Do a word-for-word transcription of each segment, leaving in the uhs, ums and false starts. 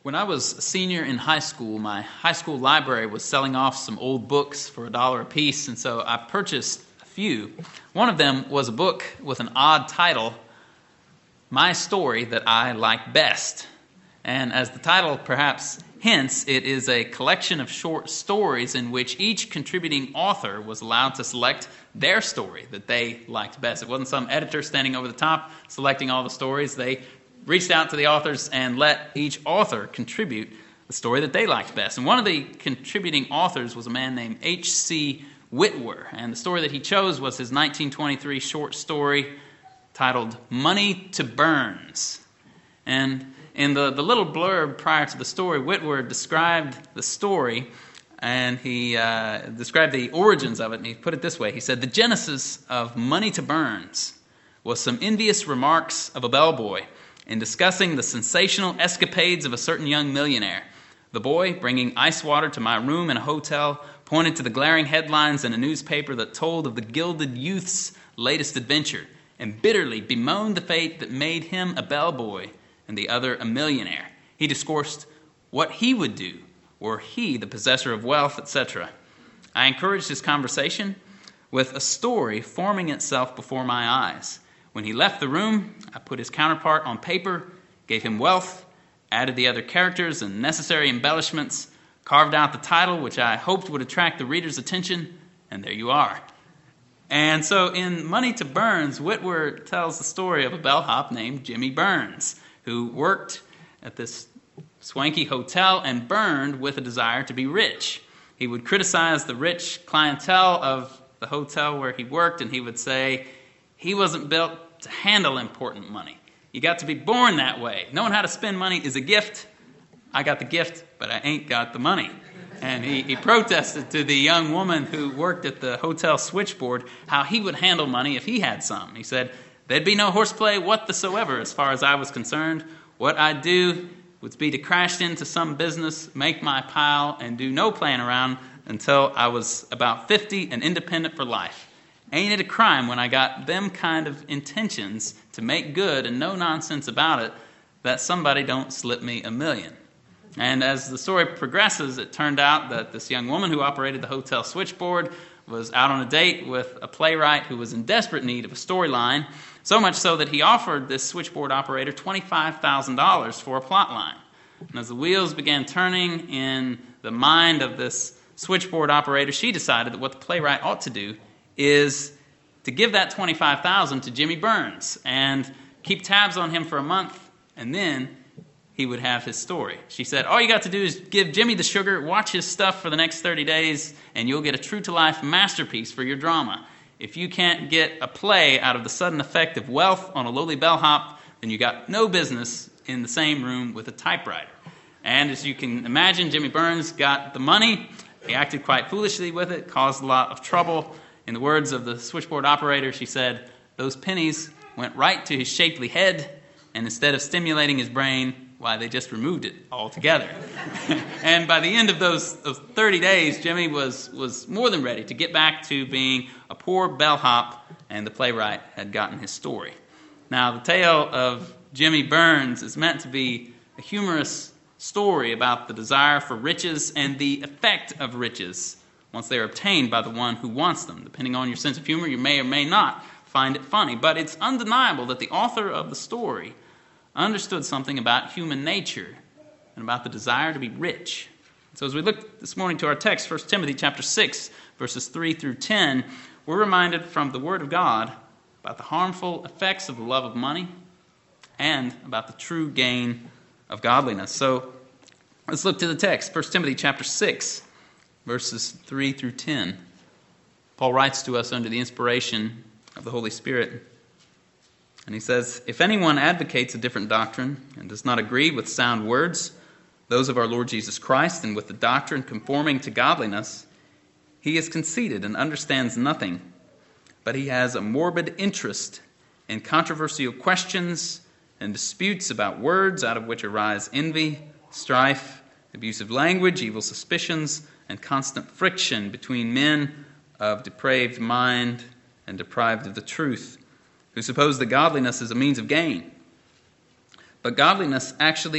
When I was a senior in high school, my high school library was selling off some old books for a dollar a piece, and so I purchased a few. One of them was a book with an odd title, My Story That I Like Best. And as the title perhaps hints, it is a collection of short stories in which each contributing author was allowed to select their story that they liked best. It wasn't some editor standing over the top selecting all the stories. They reached out to the authors and let each author contribute the story that they liked best. And one of the contributing authors was a man named H C Whitwer. And the story that he chose was his nineteen twenty-three short story titled Money to Burns. And in the, the little blurb prior to the story, Whitwer described the story, and he uh, described the origins of it, and he put it this way. He said, "The genesis of Money to Burns was some envious remarks of a bellboy in discussing the sensational escapades of a certain young millionaire. The boy, bringing ice water to my room in a hotel, pointed to the glaring headlines in a newspaper that told of the gilded youth's latest adventure, and bitterly bemoaned the fate that made him a bellboy and the other a millionaire. He discoursed what he would do were he the possessor of wealth, et cetera. I encouraged his conversation with a story forming itself before my eyes. When he left the room, I put his counterpart on paper, gave him wealth, added the other characters and necessary embellishments, carved out the title, which I hoped would attract the reader's attention, and there you are." And so in Money to Burns, Whitwer tells the story of a bellhop named Jimmy Burns, who worked at this swanky hotel and burned with a desire to be rich. He would criticize the rich clientele of the hotel where he worked, and he would say, he wasn't built to handle important money. You got to be born that way. Knowing how to spend money is a gift. I got the gift, but I ain't got the money. And he, he protested to the young woman who worked at the hotel switchboard how he would handle money if he had some. He said, "There'd be no horseplay whatsoever as far as I was concerned. What I'd do would be to crash into some business, make my pile, and do no playing around until I was about fifty and independent for life. Ain't it a crime when I got them kind of intentions to make good and no nonsense about it that somebody don't slip me a million?" And as the story progresses, it turned out that this young woman who operated the hotel switchboard was out on a date with a playwright who was in desperate need of a storyline, so much so that he offered this switchboard operator twenty-five thousand dollars for a plot line. And as the wheels began turning in the mind of this switchboard operator, she decided that what the playwright ought to do is to give that twenty-five thousand dollars to Jimmy Burns and keep tabs on him for a month, and then he would have his story. She said, all you got to do is give Jimmy the sugar, watch his stuff for the next thirty days, and you'll get a true-to-life masterpiece for your drama. If you can't get a play out of the sudden effect of wealth on a lowly bellhop, then you got no business in the same room with a typewriter. And as you can imagine, Jimmy Burns got the money. He acted quite foolishly with it, caused a lot of trouble. In the words of the switchboard operator, she said, those pennies went right to his shapely head, and instead of stimulating his brain, why, they just removed it altogether. And by the end of those, those thirty days, Jimmy was, was more than ready to get back to being a poor bellhop, and the playwright had gotten his story. Now, the tale of Jimmy Burns is meant to be a humorous story about the desire for riches and the effect of riches once they are obtained by the one who wants them. Depending on your sense of humor, you may or may not find it funny, but it's undeniable that the author of the story understood something about human nature and about the desire to be rich. So as we look this morning to our text, First Timothy chapter six, verses three through ten, we're reminded from the Word of God about the harmful effects of the love of money and about the true gain of godliness. So let's look to the text, First Timothy chapter six, verses three through ten. Paul writes to us under the inspiration of the Holy Spirit. And he says, if anyone advocates a different doctrine and does not agree with sound words, those of our Lord Jesus Christ, and with the doctrine conforming to godliness, he is conceited and understands nothing, but he has a morbid interest in controversial questions and disputes about words, out of which arise envy, strife, abusive language, evil suspicions, and constant friction between men of depraved mind and deprived of the truth, who suppose that godliness is a means of gain. But godliness actually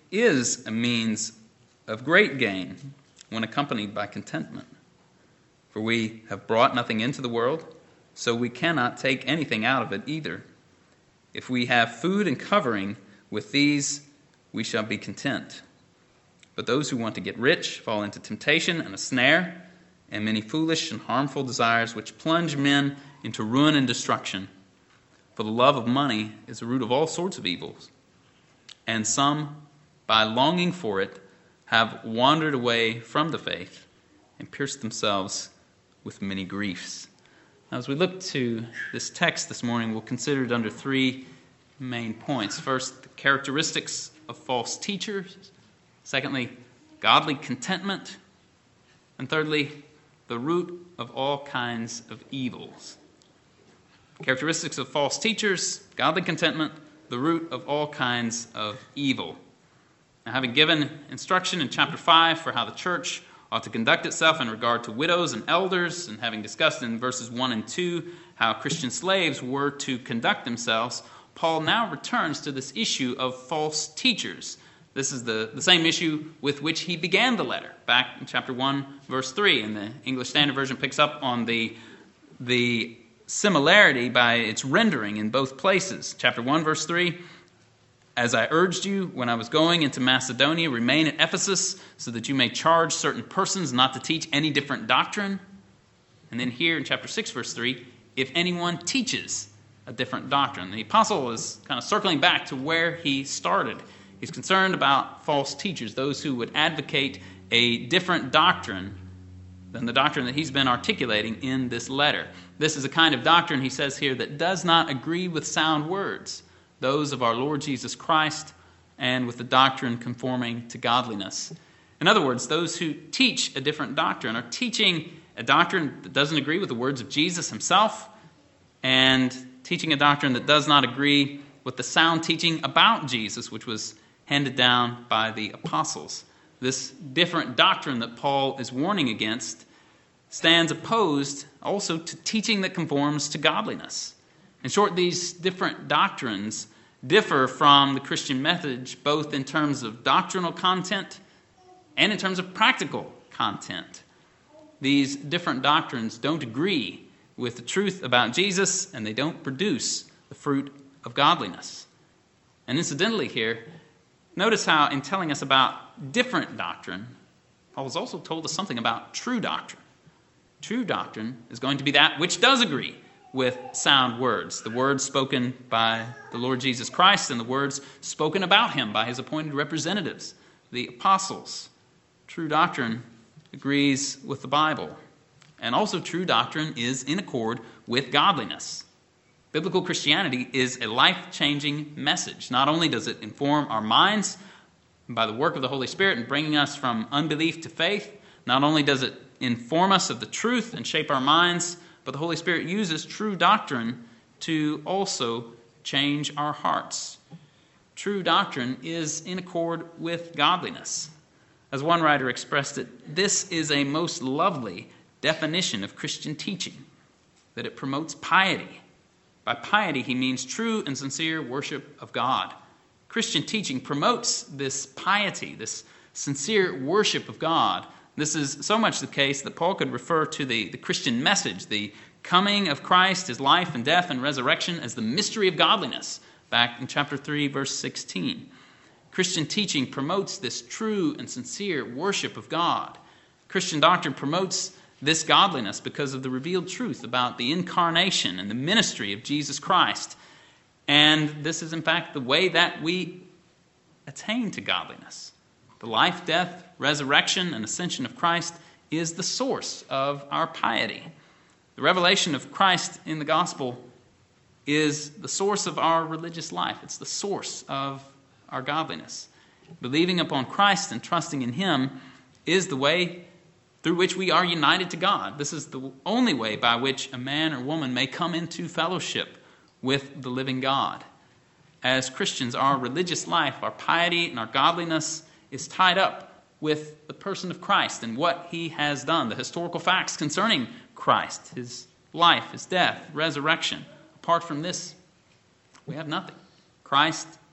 is a means of great gain when accompanied by contentment. For we have brought nothing into the world, so we cannot take anything out of it either. If we have food and covering, with these we shall be content. But those who want to get rich fall into temptation and a snare, and many foolish and harmful desires which plunge men into ruin and destruction. For the love of money is the root of all sorts of evils. And some, by longing for it, have wandered away from the faith and pierced themselves with many griefs. Now, as we look to this text this morning, we'll consider it under three main points. First, the characteristics of false teachers. Secondly, godly contentment. And thirdly, the root of all kinds of evils. Characteristics of false teachers, godly contentment, the root of all kinds of evil. Now, having given instruction in chapter five for how the church ought to conduct itself in regard to widows and elders, and having discussed in verses one and two how Christian slaves were to conduct themselves, Paul now returns to this issue of false teachers. This is the, the same issue with which he began the letter, back in chapter one, verse three. And the English Standard Version picks up on the, the similarity by its rendering in both places. Chapter one, verse three, as I urged you when I was going into Macedonia, remain at Ephesus so that you may charge certain persons not to teach any different doctrine. And then here in chapter six, verse three, if anyone teaches a different doctrine. The apostle is kind of circling back to where he started. He's concerned about false teachers, those who would advocate a different doctrine than the doctrine that he's been articulating in this letter. This is a kind of doctrine, he says here, that does not agree with sound words, those of our Lord Jesus Christ, and with the doctrine conforming to godliness. In other words, those who teach a different doctrine are teaching a doctrine that doesn't agree with the words of Jesus himself, and teaching a doctrine that does not agree with the sound teaching about Jesus, which was handed down by the apostles. This different doctrine that Paul is warning against stands opposed also to teaching that conforms to godliness. In short, these different doctrines differ from the Christian message both in terms of doctrinal content and in terms of practical content. These different doctrines don't agree with the truth about Jesus, and they don't produce the fruit of godliness. And incidentally here, notice how in telling us about different doctrine, Paul has also told us something about true doctrine. True doctrine is going to be that which does agree with sound words, the words spoken by the Lord Jesus Christ and the words spoken about him by his appointed representatives, the apostles. True doctrine agrees with the Bible. And also true doctrine is in accord with godliness. Biblical Christianity is a life-changing message. Not only does it inform our minds by the work of the Holy Spirit in bringing us from unbelief to faith, not only does it inform us of the truth and shape our minds, but the Holy Spirit uses true doctrine to also change our hearts. True doctrine is in accord with godliness. As one writer expressed it, this is a most lovely definition of Christian teaching, that it promotes piety. By piety, he means true and sincere worship of God. Christian teaching promotes this piety, this sincere worship of God. This is so much the case that Paul could refer to the, the Christian message, the coming of Christ, his life and death and resurrection, as the mystery of godliness, back in chapter three, verse sixteen. Christian teaching promotes this true and sincere worship of God. Christian doctrine promotes this godliness because of the revealed truth about the incarnation and the ministry of Jesus Christ. And this is, in fact, the way that we attain to godliness. The life, death, resurrection, and ascension of Christ is the source of our piety. The revelation of Christ in the gospel is the source of our religious life. It's the source of our godliness. Believing upon Christ and trusting in him is the way through which we are united to God. This is the only way by which a man or woman may come into fellowship with the living God. As Christians, our religious life, our piety, and our godliness is tied up with the person of Christ and what he has done, the historical facts concerning Christ, his life, his death, resurrection. Apart from this, we have nothing. Christ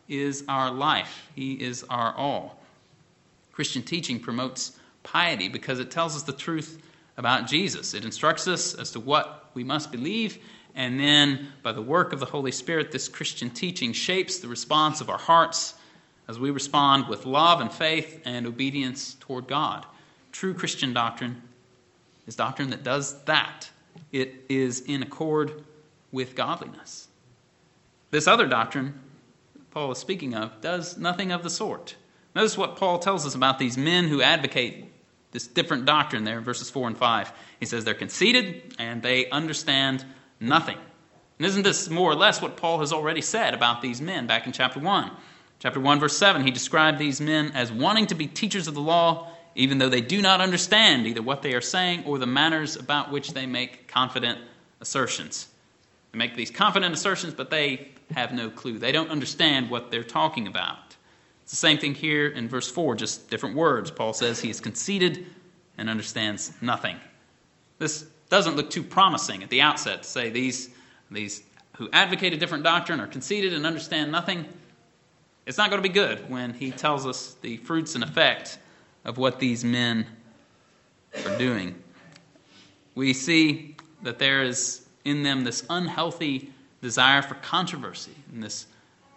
is our life. He is our all. Christian teaching promotes piety because it tells us the truth about Jesus. It instructs us as to what we must believe, and then by the work of the Holy Spirit, this Christian teaching shapes the response of our hearts as we respond with love and faith and obedience toward God. True Christian doctrine is doctrine that does that. It is in accord with godliness. This other doctrine Paul is speaking of does nothing of the sort. Notice what Paul tells us about these men who advocate this different doctrine there in verses four and five. He says they're conceited and they understand nothing. And isn't this more or less what Paul has already said about these men back in chapter one? Chapter one, verse seven, he described these men as wanting to be teachers of the law, even though they do not understand either what they are saying or the manners about which they make confident assertions. They make these confident assertions, but they have no clue. They don't understand what they're talking about. It's the same thing here in verse four, just different words. Paul says he is conceited and understands nothing. This doesn't look too promising at the outset to say these, these who advocate a different doctrine are conceited and understand nothing. It's not going to be good when he tells us the fruits and effect of what these men are doing. We see that there is in them this unhealthy desire for controversy and this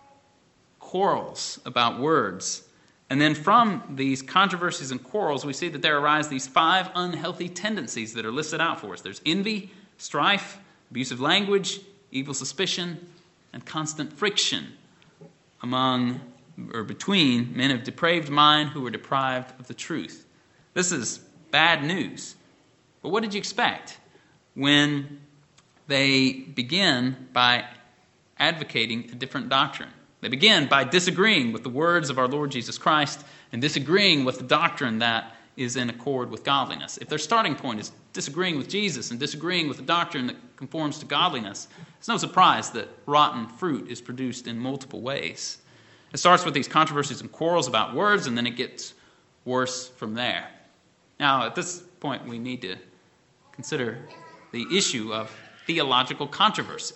quarrels about words. And then from these controversies and quarrels, we see that there arise these five unhealthy tendencies that are listed out for us. There's envy, strife, abusive language, evil suspicion, and constant friction among or between men of depraved mind who were deprived of the truth. This is bad news. But what did you expect when they begin by advocating a different doctrine? They begin by disagreeing with the words of our Lord Jesus Christ and disagreeing with the doctrine that is in accord with godliness. If their starting point is disagreeing with Jesus and disagreeing with the doctrine that conforms to godliness, it's no surprise that rotten fruit is produced in multiple ways. It starts with these controversies and quarrels about words, and then it gets worse from there. Now, at this point, we need to consider the issue of theological controversy.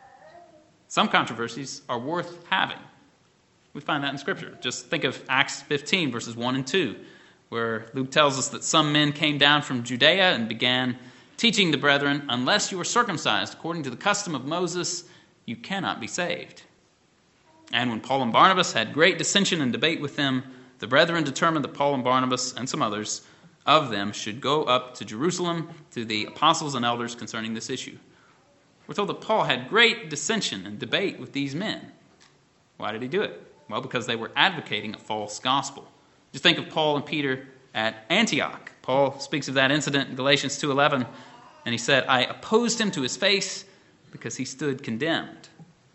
Some controversies are worth having. We find that in Scripture. Just think of Acts fifteen, verses one and two, where Luke tells us that some men came down from Judea and began teaching the brethren, unless you are circumcised according to the custom of Moses, you cannot be saved. And when Paul and Barnabas had great dissension and debate with them, the brethren determined that Paul and Barnabas and some others of them should go up to Jerusalem to the apostles and elders concerning this issue. We're told that Paul had great dissension and debate with these men. Why did he do it? Well, because they were advocating a false gospel. Just think of Paul and Peter at Antioch. Paul speaks of that incident in Galatians two eleven, and he said, I opposed him to his face because he stood condemned.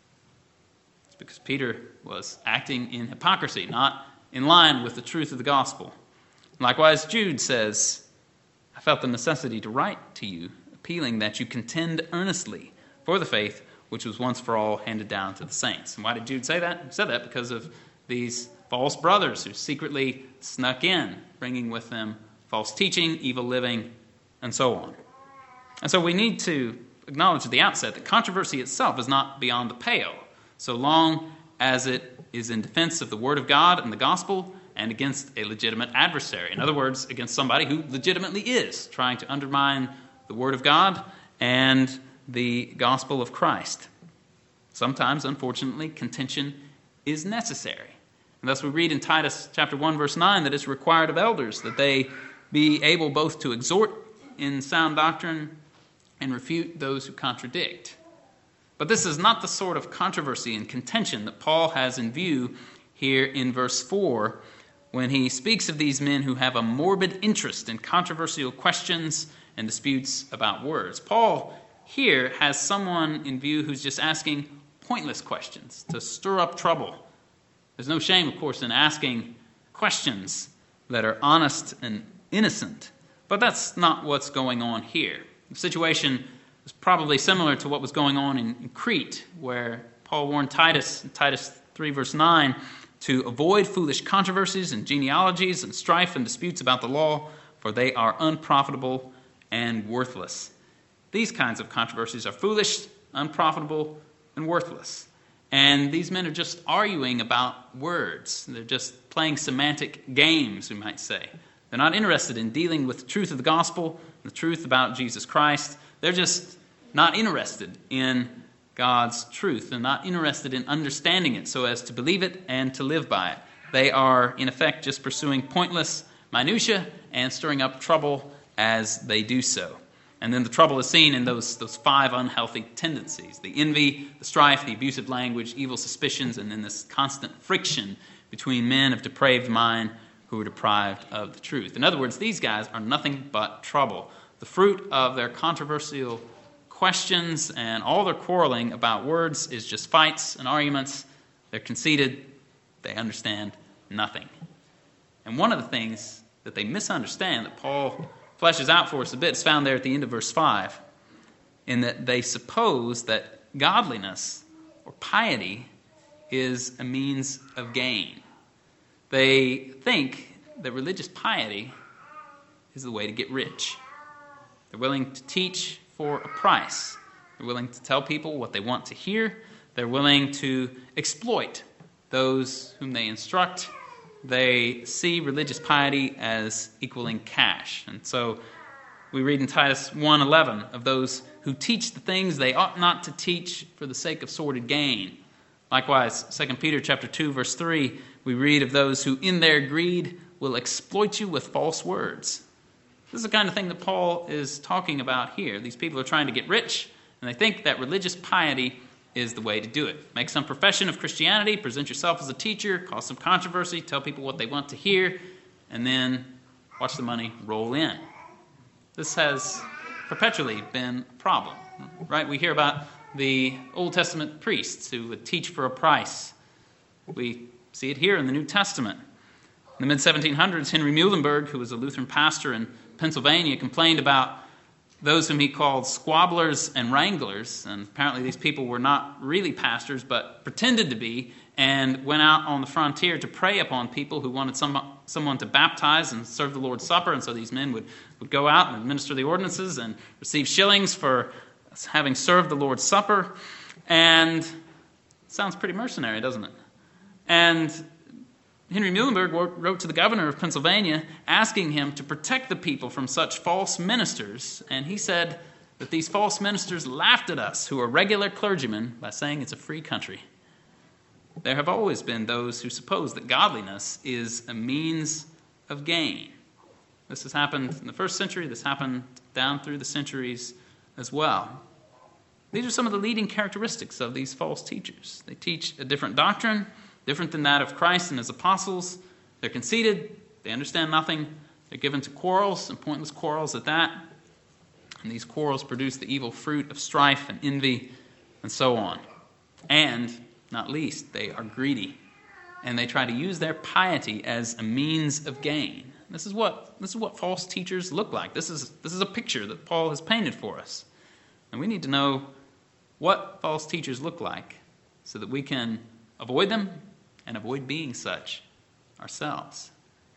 It's because Peter was acting in hypocrisy, not in line with the truth of the gospel. Likewise, Jude says, I felt the necessity to write to you, appealing that you contend earnestly for the faith which was once for all handed down to the saints. And why did Jude say that? He said that because of these false brothers who secretly snuck in, bringing with them false teaching, evil living, and so on. And so we need to acknowledge at the outset that controversy itself is not beyond the pale, so long as it is in defense of the Word of God and the gospel and against a legitimate adversary. In other words, against somebody who legitimately is trying to undermine the Word of God and the gospel of Christ. Sometimes, unfortunately, contention is necessary. And thus we read in Titus chapter one, verse nine, that it's required of elders that they be able both to exhort in sound doctrine and refute those who contradict. But this is not the sort of controversy and contention that Paul has in view here in verse four when he speaks of these men who have a morbid interest in controversial questions and disputes about words. Paul here has someone in view who's just asking pointless questions to stir up trouble. There's no shame, of course, in asking questions that are honest and innocent, but that's not what's going on here. The situation is probably similar to what was going on in Crete, where Paul warned Titus in Titus three, verse nine, to avoid foolish controversies and genealogies and strife and disputes about the law, for they are unprofitable and worthless. These kinds of controversies are foolish, unprofitable, and worthless. And these men are just arguing about words. They're just playing semantic games, we might say. They're not interested in dealing with the truth of the gospel, the truth about Jesus Christ. They're just not interested in God's truth. They're not interested in understanding it so as to believe it and to live by it. They are, in effect, just pursuing pointless minutia and stirring up trouble as they do so. And then the trouble is seen in those, those five unhealthy tendencies: the envy, the strife, the abusive language, evil suspicions, and then this constant friction between men of depraved mind who are deprived of the truth. In other words, these guys are nothing but trouble. The fruit of their controversial questions and all their quarreling about words is just fights and arguments. They're conceited. They understand nothing. And one of the things that they misunderstand that Paul fleshes out for us a bit is found there at the end of verse five, in that they suppose that godliness or piety is a means of gain. They think that religious piety is the way to get rich. They're willing to teach for a price. They're willing to tell people what they want to hear. They're willing to exploit those whom they instruct. They see religious piety as equaling cash. And so we read in Titus one eleven of those who teach the things they ought not to teach for the sake of sordid gain. Likewise, Second Peter chapter two, verse three, we read of those who in their greed will exploit you with false words. This is the kind of thing that Paul is talking about here. These people are trying to get rich, and they think that religious piety is the way to do it. Make some profession of Christianity, present yourself as a teacher, cause some controversy, tell people what they want to hear, and then watch the money roll in. This has perpetually been a problem, right? We hear about the Old Testament priests who would teach for a price. We see it here in the New Testament. In the mid seventeen hundreds, Henry Muhlenberg, who was a Lutheran pastor in Pennsylvania, complained about those whom he called squabblers and wranglers. And apparently these people were not really pastors, but pretended to be, and went out on the frontier to prey upon people who wanted some, someone to baptize and serve the Lord's Supper. And so these men would, would go out and administer the ordinances and receive shillings for having served the Lord's Supper. And it sounds pretty mercenary, doesn't it? And Henry Muhlenberg wrote to the governor of Pennsylvania asking him to protect the people from such false ministers. And he said that these false ministers laughed at us, who are regular clergymen, by saying it's a free country. There have always been those who suppose that godliness is a means of gain. This has happened in the first century. This happened down through the centuries as well. These are some of the leading characteristics of these false teachers. They teach a different doctrine, different than that of Christ and his apostles. They're conceited. They understand nothing. They're given to quarrels, and pointless quarrels at that. And these quarrels produce the evil fruit of strife and envy and so on. And, not least, they are greedy. And they try to use their piety as a means of gain. This is what, this is what false teachers look like. This is, this is a picture that Paul has painted for us. And we need to know what false teachers look like so that we can avoid them and avoid being such ourselves.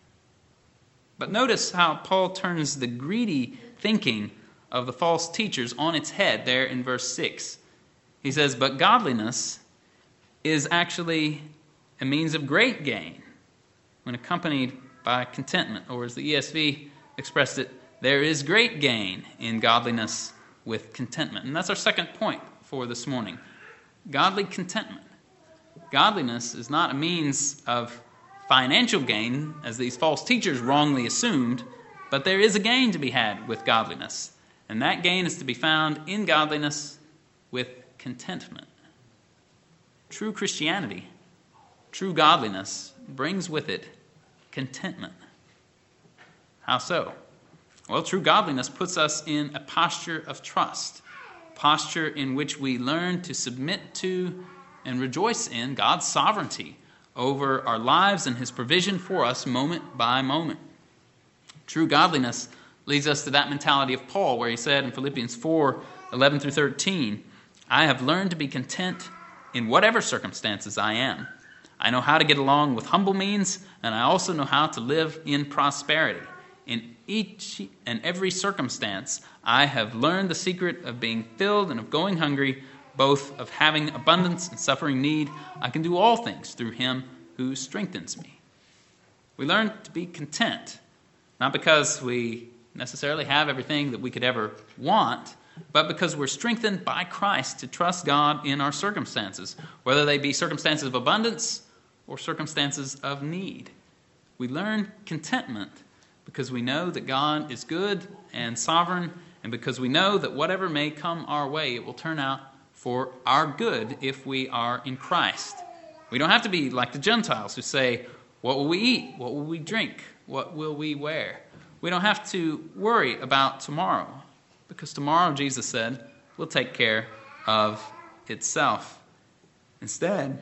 But notice how Paul turns the greedy thinking of the false teachers on its head there in verse six. He says, but godliness is actually a means of great gain when accompanied by contentment. Or as the E S V expressed it, there is great gain in godliness with contentment. And that's our second point for this morning. Godly contentment. Godliness is not a means of financial gain, as these false teachers wrongly assumed, but there is a gain to be had with godliness. And that gain is to be found in godliness with contentment. True Christianity, true godliness, brings with it contentment. How so? Well, true godliness puts us in a posture of trust, a posture in which we learn to submit to and rejoice in God's sovereignty over our lives and his provision for us moment by moment. True godliness leads us to that mentality of Paul, where he said in Philippians four, eleven through thirteen, I have learned to be content in whatever circumstances I am. I know how to get along with humble means, and I also know how to live in prosperity. In each and every circumstance, I have learned the secret of being filled and of going hungry, both of having abundance and suffering need. I can do all things through him who strengthens me. We learn to be content, not because we necessarily have everything that we could ever want, but because we're strengthened by Christ to trust God in our circumstances, whether they be circumstances of abundance or circumstances of need. We learn contentment because we know that God is good and sovereign, and because we know that whatever may come our way, it will turn out for our good if we are in Christ. We don't have to be like the Gentiles who say, what will we eat? What will we drink? What will we wear? We don't have to worry about tomorrow, because tomorrow, Jesus said, will take care of itself. Instead,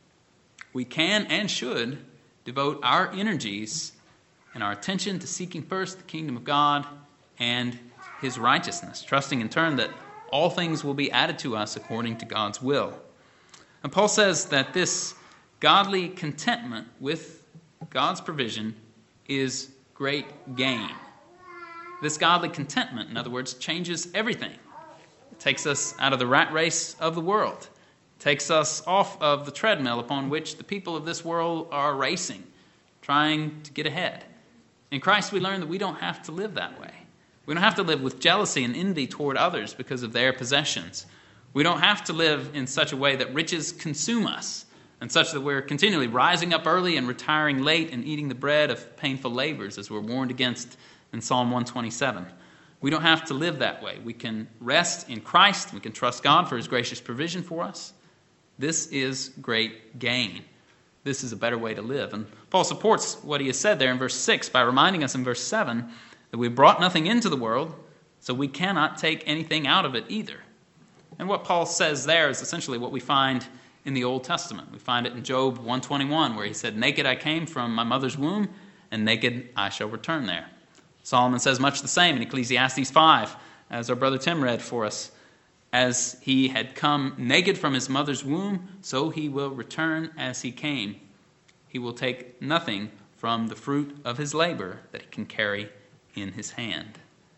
we can and should devote our energies and our attention to seeking first the kingdom of God and his righteousness, trusting in turn that all things will be added to us according to God's will. And Paul says that this godly contentment with God's provision is great gain. This godly contentment, in other words, changes everything. It takes us out of the rat race of the world. It takes us off of the treadmill upon which the people of this world are racing, trying to get ahead. In Christ, we learn that we don't have to live that way. We don't have to live with jealousy and envy toward others because of their possessions. We don't have to live in such a way that riches consume us, and such that we're continually rising up early and retiring late and eating the bread of painful labors, as we're warned against in Psalm one twenty-seven. We don't have to live that way. We can rest in Christ. We can trust God for his gracious provision for us. This is great gain. This is a better way to live. And Paul supports what he has said there in verse six by reminding us in verse seven that we brought nothing into the world, so we cannot take anything out of it either. And what Paul says there is essentially what we find in the Old Testament. We find it in Job one twenty-one, where he said, naked I came from my mother's womb, and naked I shall return there. Solomon says much the same in Ecclesiastes five, as our brother Tim read for us. As he had come naked from his mother's womb, so he will return as he came. He will take nothing from the fruit of his labor that he can carry in his hand.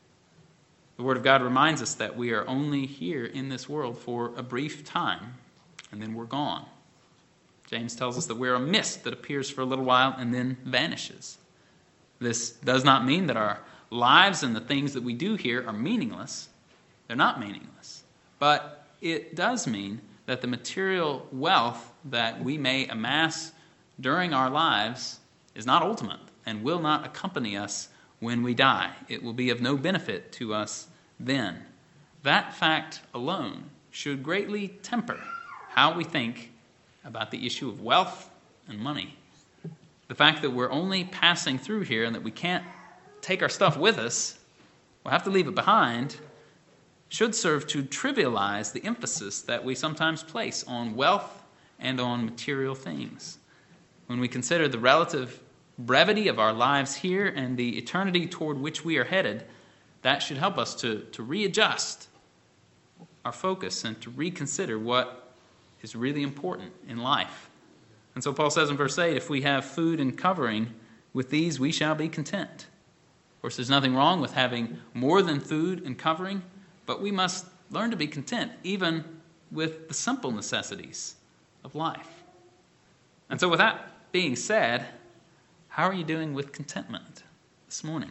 The Word of God reminds us that we are only here in this world for a brief time, and then we're gone. James tells us that we're a mist that appears for a little while and then vanishes. This does not mean that our lives and the things that we do here are meaningless. They're not meaningless. But it does mean that the material wealth that we may amass during our lives is not ultimate and will not accompany us when we die. It will be of no benefit to us then. That fact alone should greatly temper how we think about the issue of wealth and money. The fact that we're only passing through here and that we can't take our stuff with us, we'll have to leave it behind, should serve to trivialize the emphasis that we sometimes place on wealth and on material things. When we consider the relative brevity of our lives here and the eternity toward which we are headed, that should help us to, to readjust our focus and to reconsider what is really important in life. And so Paul says in verse eight, if we have food and covering, with these we shall be content. Of course, there's nothing wrong with having more than food and covering, but we must learn to be content even with the simple necessities of life. And so with that being said, how are you doing with contentment this morning?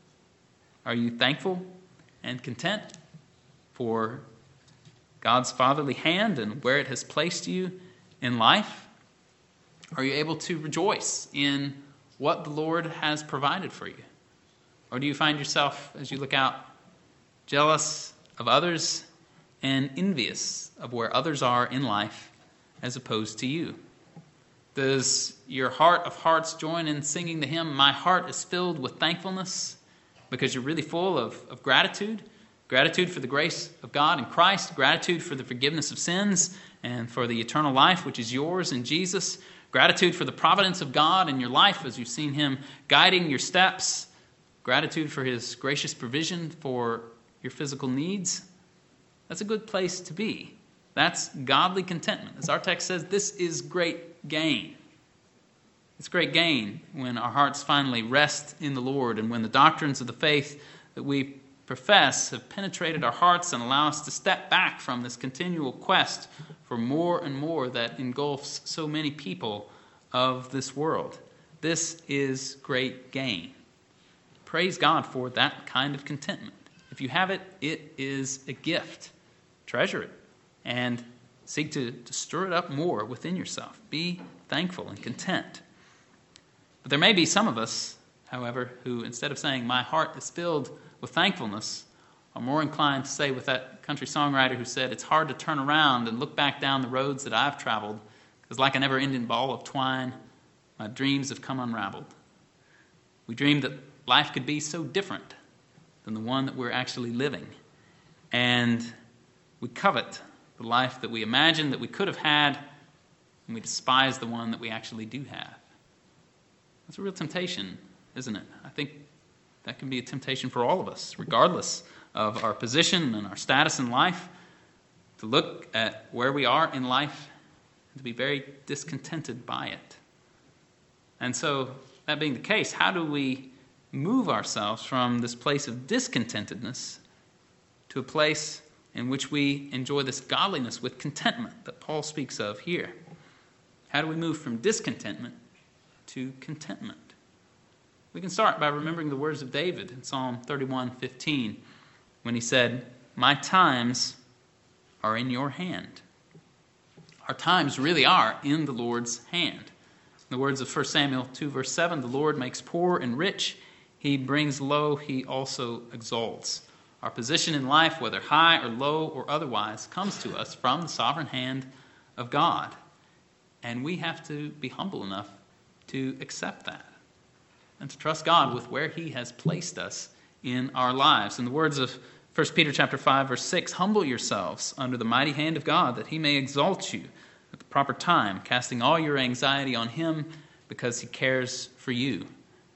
Are you thankful and content for God's fatherly hand and where it has placed you in life? Are you able to rejoice in what the Lord has provided for you? Or do you find yourself, as you look out, jealous of others and envious of where others are in life as opposed to you? Does your heart of hearts join in singing the hymn, My Heart is Filled with Thankfulness, because you're really full of, of gratitude? Gratitude for the grace of God in Christ, gratitude for the forgiveness of sins and for the eternal life which is yours in Jesus, gratitude for the providence of God in your life as you've seen him guiding your steps, gratitude for his gracious provision for your physical needs. That's a good place to be. That's godly contentment. As our text says, this is great gain. It's great gain when our hearts finally rest in the Lord and when the doctrines of the faith that we profess have penetrated our hearts and allow us to step back from this continual quest for more and more that engulfs so many people of this world. This is great gain. Praise God for that kind of contentment. If you have it, it is a gift. Treasure it and seek to, to stir it up more within yourself. Be thankful and content. But there may be some of us, however, who instead of saying, my heart is filled with thankfulness, are more inclined to say with that country songwriter who said, it's hard to turn around and look back down the roads that I've traveled, because like a never-ending ball of twine, my dreams have come unraveled. We dreamed that life could be so different than the one that we're actually living. And we covet the life that we imagined that we could have had, and we despise the one that we actually do have. That's a real temptation, isn't it? I think that can be a temptation for all of us, regardless of our position and our status in life, to look at where we are in life and to be very discontented by it. And so, that being the case, how do we move ourselves from this place of discontentedness to a place in which we enjoy this godliness with contentment that Paul speaks of here? How do we move from discontentment to contentment? We can start by remembering the words of David in Psalm thirty-one fifteen, when he said, my times are in your hand. Our times really are in the Lord's hand. In the words of First Samuel two, verse seven, the Lord makes poor and rich. He brings low, he also exalts. Our position in life, whether high or low or otherwise, comes to us from the sovereign hand of God. And we have to be humble enough to accept that and to trust God with where he has placed us in our lives. In the words of First Peter chapter five, verse six, humble yourselves under the mighty hand of God, that he may exalt you at the proper time, casting all your anxiety on him because he cares for you.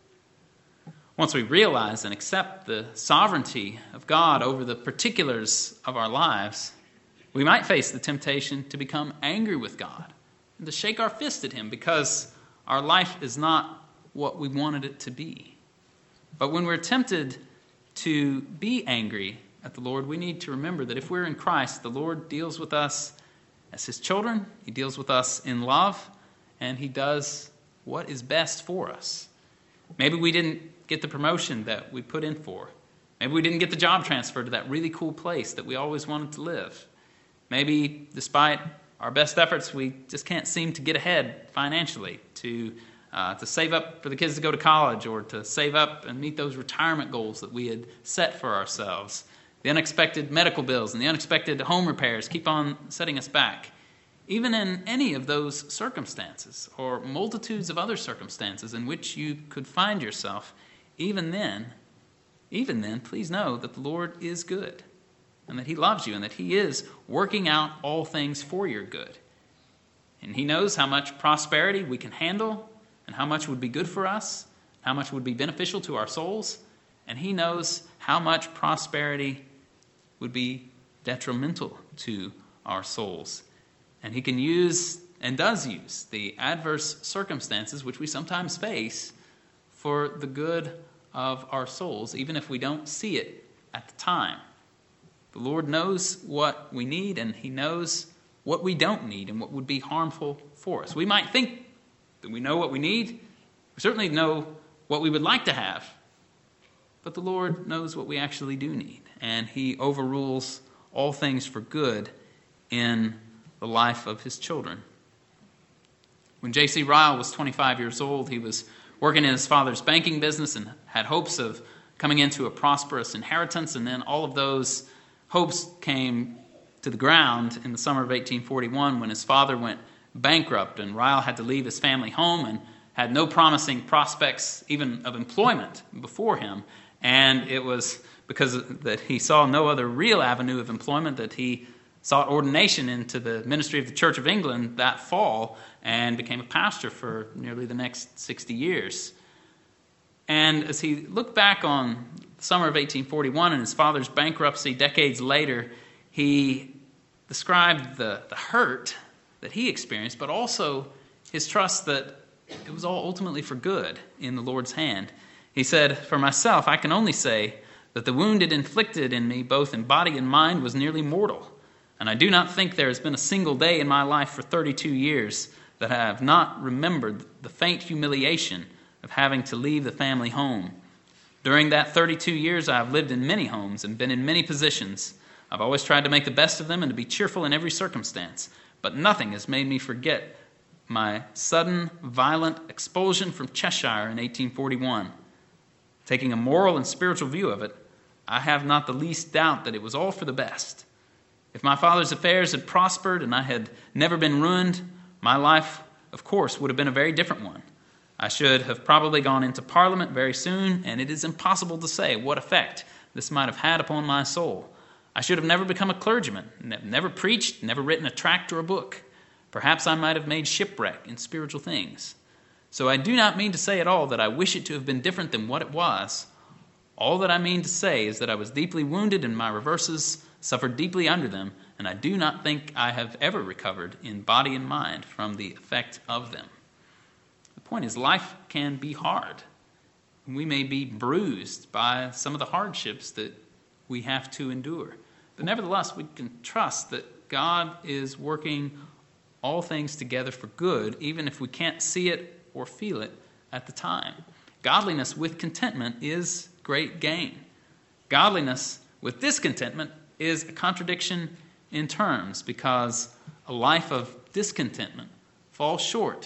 Once we realize and accept the sovereignty of God over the particulars of our lives, we might face the temptation to become angry with God and to shake our fist at him because our life is not what we wanted it to be. But when we're tempted to be angry at the Lord, we need to remember that if we're in Christ, the Lord deals with us as his children. He deals with us in love, and he does what is best for us. Maybe we didn't get the promotion that we put in for. Maybe we didn't get the job transfer to that really cool place that we always wanted to live. Maybe despite our best efforts, we just can't seem to get ahead financially to uh, to save up for the kids to go to college, or to save up and meet those retirement goals that we had set for ourselves. The unexpected medical bills and the unexpected home repairs keep on setting us back. Even in any of those circumstances, or multitudes of other circumstances in which you could find yourself, even then, even then, please know that the Lord is good, and that he loves you, and that he is working out all things for your good. And he knows how much prosperity we can handle, and how much would be good for us, how much would be beneficial to our souls, and he knows how much prosperity would be detrimental to our souls. And he can use, and does use, the adverse circumstances which we sometimes face for the good of our souls, even if we don't see it at the time. The Lord knows what we need, and he knows what we don't need and what would be harmful for us. We might think that we know what we need. We certainly know what we would like to have. But the Lord knows what we actually do need, and he overrules all things for good in the life of his children. When J C Ryle was twenty-five years old, he was working in his father's banking business and had hopes of coming into a prosperous inheritance, and then all of those hopes came to the ground in the summer of eighteen forty-one when his father went bankrupt, and Ryle had to leave his family home and had no promising prospects even of employment before him. And it was because that he saw no other real avenue of employment that he sought ordination into the ministry of the Church of England that fall and became a pastor for nearly the next sixty years. And as he looked back on the summer of eighteen forty-one and his father's bankruptcy decades later, he described the, the hurt that he experienced, but also his trust that it was all ultimately for good in the Lord's hand. He said, "For myself, I can only say that the wound it inflicted in me, both in body and mind, was nearly mortal. And I do not think there has been a single day in my life for thirty-two years that I have not remembered the faint humiliation of having to leave the family home. During that thirty-two years, I have lived in many homes and been in many positions. I've always tried to make the best of them and to be cheerful in every circumstance, but nothing has made me forget my sudden, violent expulsion from Cheshire in eighteen forty-one. Taking a moral and spiritual view of it, I have not the least doubt that it was all for the best. If my father's affairs had prospered and I had never been ruined, my life, of course, would have been a very different one. I should have probably gone into Parliament very soon, and it is impossible to say what effect this might have had upon my soul. I should have never become a clergyman, never preached, never written a tract or a book. Perhaps I might have made shipwreck in spiritual things. So I do not mean to say at all that I wish it to have been different than what it was. All that I mean to say is that I was deeply wounded in my reverses, suffered deeply under them, and I do not think I have ever recovered in body and mind from the effect of them. The point is, life can be hard. We may be bruised by some of the hardships that we have to endure. But nevertheless, we can trust that God is working all things together for good, even if we can't see it or feel it at the time. Godliness with contentment is great gain. Godliness with discontentment is a contradiction in terms, because a life of discontentment falls short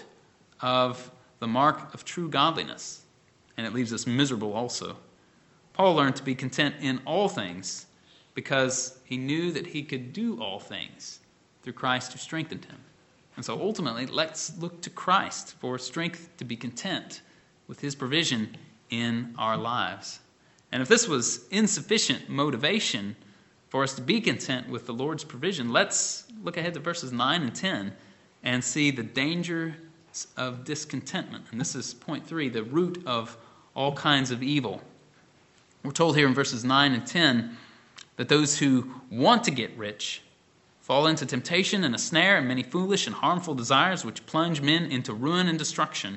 of the mark of true godliness, and it leaves us miserable also. Paul learned to be content in all things because he knew that he could do all things through Christ who strengthened him. And so ultimately, let's look to Christ for strength to be content with his provision in our lives. And if this was insufficient motivation for us to be content with the Lord's provision, let's look ahead to verses nine and ten and see the danger of discontentment. And this is point three, the root of all kinds of evil. We're told here in verses nine and ten that those who want to get rich fall into temptation and a snare and many foolish and harmful desires which plunge men into ruin and destruction.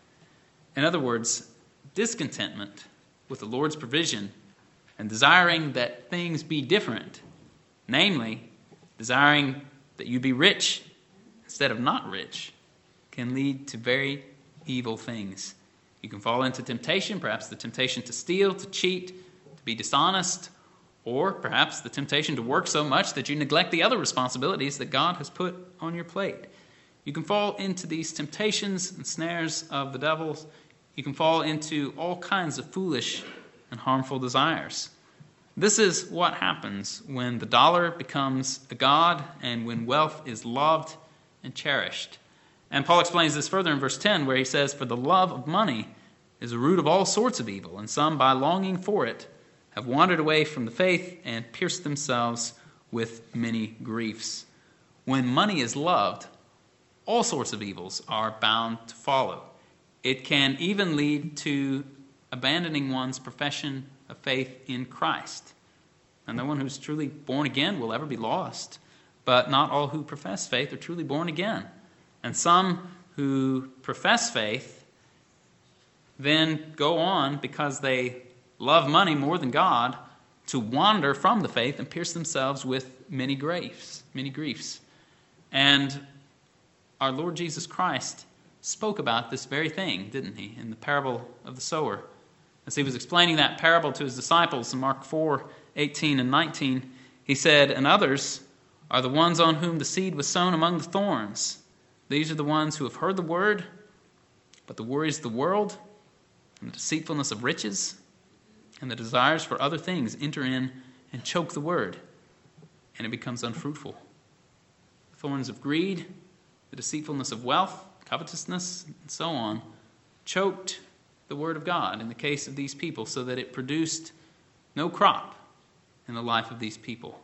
In other words, discontentment with the Lord's provision and desiring that things be different, namely, desiring that you be rich instead of not rich, can lead to very evil things. You can fall into temptation, perhaps the temptation to steal, to cheat, to be dishonest, or perhaps the temptation to work so much that you neglect the other responsibilities that God has put on your plate. You can fall into these temptations and snares of the devil. You can fall into all kinds of foolish and harmful desires. This is what happens when the dollar becomes a god and when wealth is loved and cherished. And Paul explains this further in verse ten, where he says, "For the love of money is the root of all sorts of evil, and some, by longing for it, have wandered away from the faith and pierced themselves with many griefs." When money is loved, all sorts of evils are bound to follow. It can even lead to abandoning one's profession of faith in Christ. And no one who's truly born again will ever be lost, but not all who profess faith are truly born again. And some who profess faith then go on, because they love money more than God, to wander from the faith and pierce themselves with many griefs, many griefs. And our Lord Jesus Christ spoke about this very thing, didn't he, in the parable of the sower? As he was explaining that parable to his disciples in Mark four, eighteen and nineteen, he said, "And others are the ones on whom the seed was sown among the thorns. These are the ones who have heard the word, but the worries of the world and the deceitfulness of riches and the desires for other things enter in and choke the word, and it becomes unfruitful. The thorns of greed, the deceitfulness of wealth, covetousness, and so on, choked the word of God in the case of these people, so that it produced no crop in the life of these people."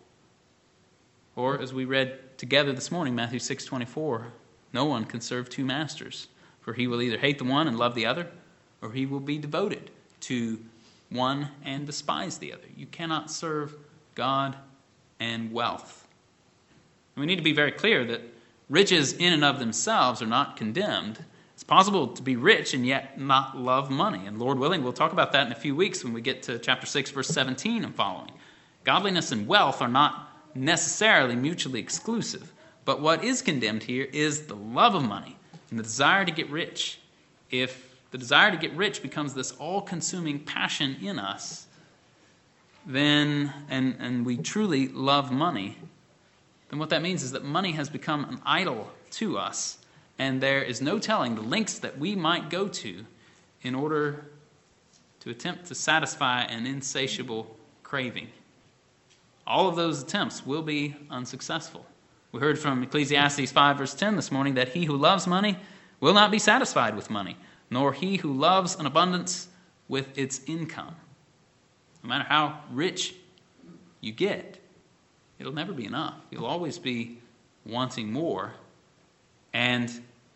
Or, as we read together this morning, Matthew six twenty-four, "No one can serve two masters, for he will either hate the one and love the other, or he will be devoted to one and despise the other." You cannot serve God and wealth. And we need to be very clear that riches in and of themselves are not condemned. It's possible to be rich and yet not love money. And Lord willing, we'll talk about that in a few weeks when we get to chapter six, verse seventeen and following. Godliness and wealth are not necessarily mutually exclusive. But what is condemned here is the love of money and the desire to get rich. If the desire to get rich becomes this all-consuming passion in us, then, and, and we truly love money, then what that means is that money has become an idol to us, and there is no telling the lengths that we might go to in order to attempt to satisfy an insatiable craving. All of those attempts will be unsuccessful. We heard from Ecclesiastes five, verse ten this morning that he who loves money will not be satisfied with money, nor he who loves an abundance with its income. No matter how rich you get, it'll never be enough. You'll always be wanting more. And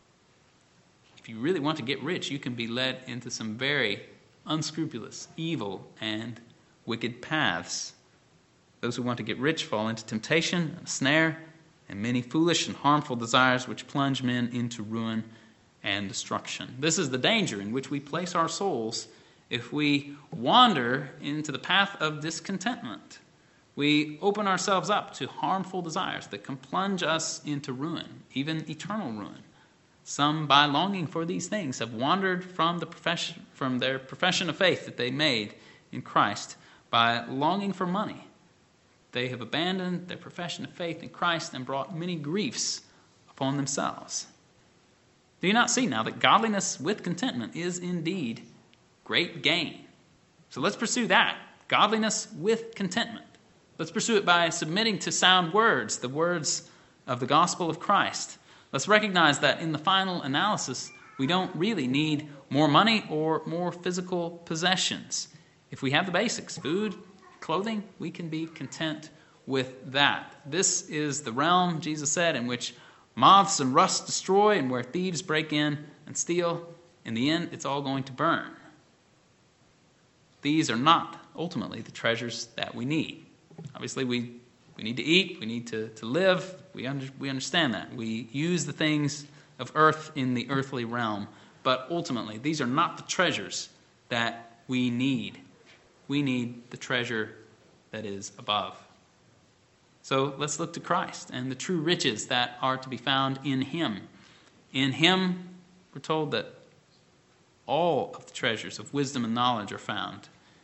if you really want to get rich, you can be led into some very unscrupulous, evil, and wicked paths. Those who want to get rich fall into temptation and a snare and many foolish and harmful desires which plunge men into ruin and destruction. This is the danger in which we place our souls if we wander into the path of discontentment. We open ourselves up to harmful desires that can plunge us into ruin, even eternal ruin. Some, by longing for these things, have wandered from the profession, from their profession of faith that they made in Christ by longing for money. They have abandoned their profession of faith in Christ and brought many griefs upon themselves. Do you not see now that godliness with contentment is indeed great gain? So let's pursue that. Godliness with contentment. Let's pursue it by submitting to sound words, the words of the gospel of Christ. Let's recognize that in the final analysis, we don't really need more money or more physical possessions. If we have the basics, food, clothing, we can be content with that. This is the realm, Jesus said, in which moths and rust destroy and where thieves break in and steal. In the end, it's all going to burn. These are not ultimately the treasures that we need. Obviously, we, we need to eat, we need to, to live. We, under, we understand that. We use the things of earth in the earthly realm. But ultimately, these are not the treasures that we need. We need the treasure that is above. So let's look to Christ and the true riches that are to be found in Him. In Him, we're told that all of the treasures of wisdom and knowledge are found.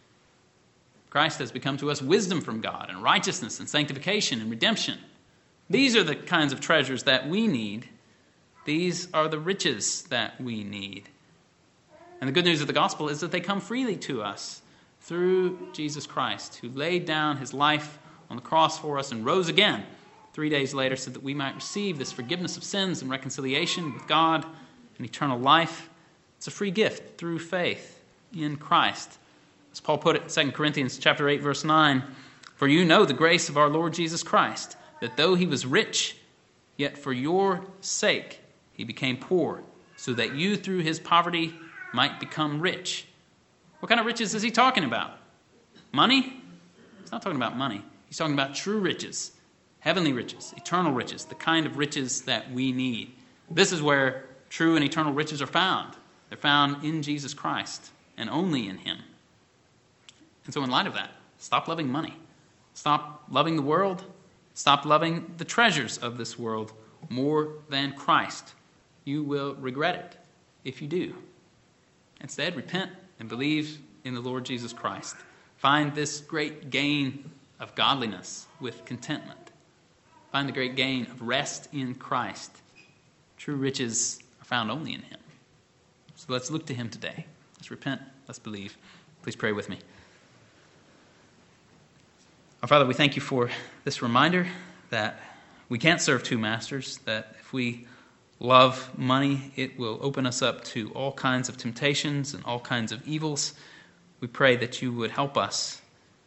Christ has become to us wisdom from God and righteousness and sanctification and redemption. These are the kinds of treasures that we need. These are the riches that we need. And the good news of the gospel is that they come freely to us through Jesus Christ, who laid down his life on the cross for us and rose again three days later so that we might receive this forgiveness of sins and reconciliation with God and eternal life. It's a free gift through faith in Christ. As Paul put it in Second Corinthians chapter eight, verse nine, "For you know the grace of our Lord Jesus Christ, that though he was rich, yet for your sake he became poor, so that you through his poverty might become rich." What kind of riches is he talking about? Money? He's not talking about money. He's talking about true riches, heavenly riches, eternal riches, the kind of riches that we need. This is where true and eternal riches are found. They're found in Jesus Christ and only in him. And so in light of that, stop loving money. Stop loving the world. Stop loving the treasures of this world more than Christ. You will regret it if you do. Instead, repent and believe in the Lord Jesus Christ. Find this great gain of godliness with contentment. Find the great gain of rest in Christ. True riches are found only in him. So let's look to him today. Let's repent. Let's believe. Please pray with me. Our Father, we thank you for this reminder that we can't serve two masters, that if we love money, it will open us up to all kinds of temptations and all kinds of evils. We pray that you would help us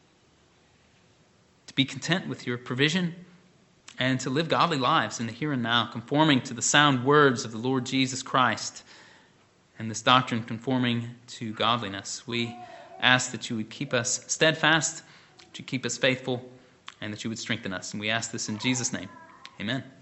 to be content with your provision and to live godly lives in the here and now, conforming to the sound words of the Lord Jesus Christ and this doctrine conforming to godliness. We ask that you would keep us steadfast, that you keep us faithful, and that you would strengthen us. And we ask this in Jesus' name. Amen.